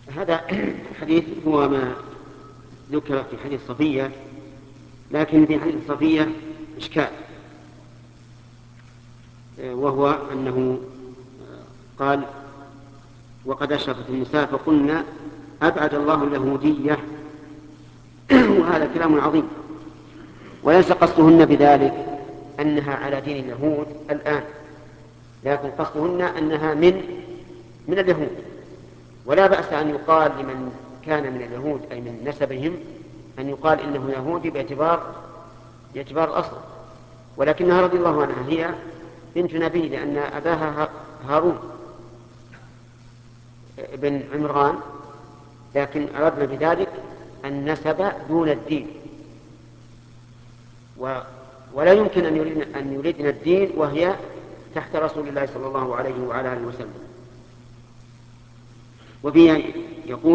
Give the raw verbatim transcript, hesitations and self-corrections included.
هذا الحديث هو ما ذكر في حديث صفية، لكن في حديث صفية إشكال، وهو أنه قال وقد أشرفت النساء فقلنا أبعد الله اليهودية وهذا كلام عظيم، وليس قصدهن بذلك أنها على دين اليهود الآن، لكن قصدهن أنها من من اليهود، ولا بأس أن يقال لمن كان من اليهود أي من نسبهم أن يقال إنه يهودي باعتبار باعتبار الأصل، ولكنها رضي الله عنها هي بنت نبي لأن أباها هارون بن عمران، لكن أردنا بذلك النسب دون الدين، و ولا يمكن أن يريدن, أن يريدن الدين وهي تحت رسول الله صلى الله عليه وعلى آله وسلم. وفيه يقول